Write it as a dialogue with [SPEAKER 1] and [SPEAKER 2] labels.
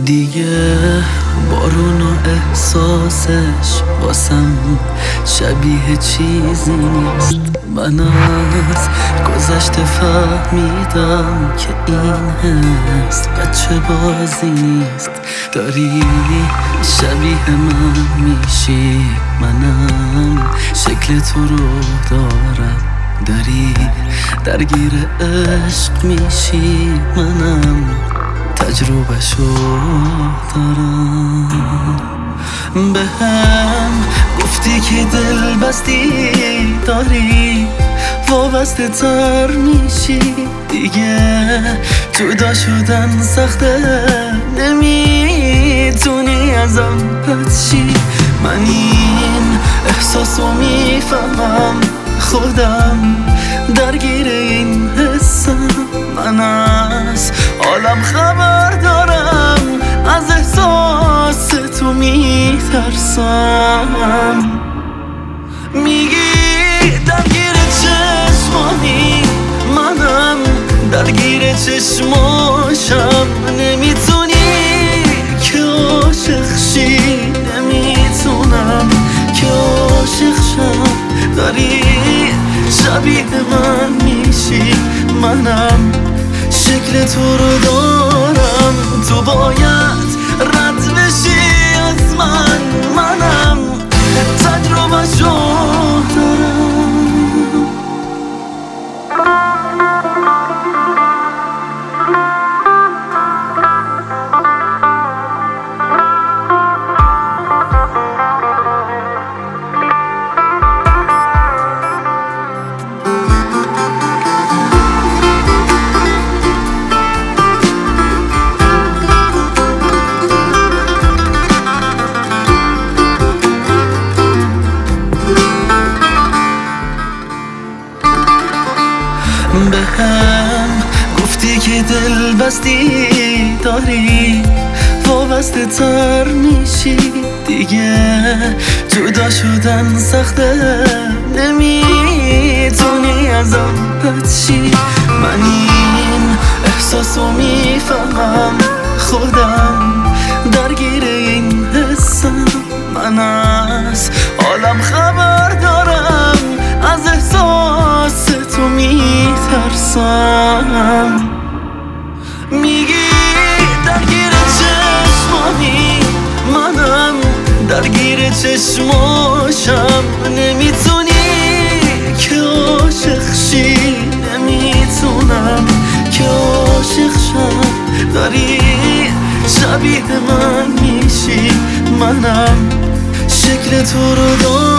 [SPEAKER 1] دیگه بارون و احساسش واسم شبیه چیزی نیست. من از گذشته فهمیدم که این هست بچه بازی نیست. داری شبیه من میشی، منم شکل تو رو دارم. داری درگیر عشق میشی، منم تجربه شو دارم. بهم گفتی که دل بستی داری، وابسته تر میشی. دیگه جدا شدن سخته، نمیتونی ازم پد شی. من این احساسو میفهمم، خودم درگیر این حسم. من از عالم خبر دارم، از احساس تو میترسم. میگی درگیر چشمانی، منم درگیر چشماشم. نمیتونی که عاشق شی، نمیتونم که عاشق شم. داری شبیه من میشی، منم شکل تو رو دارم. تو باید رد بشی از من، منم تجربه شو دارم. بهم گفتی که دل بستی داری، وابسته تر میشی. دیگه جدا شدن سخته، نمیتونی ازم پد شی. من این احساسو میفهمم، خودم درگیر این حسم. من از عالم خبر دارم، از احساس تو میترسم. میگی درگیر چشمانی، منم درگیر چشماشم. نمیتونی که عاشق شی، نمیتونم که عاشق شم. داری شبیه من میشی، منم شکل تو رو دارم.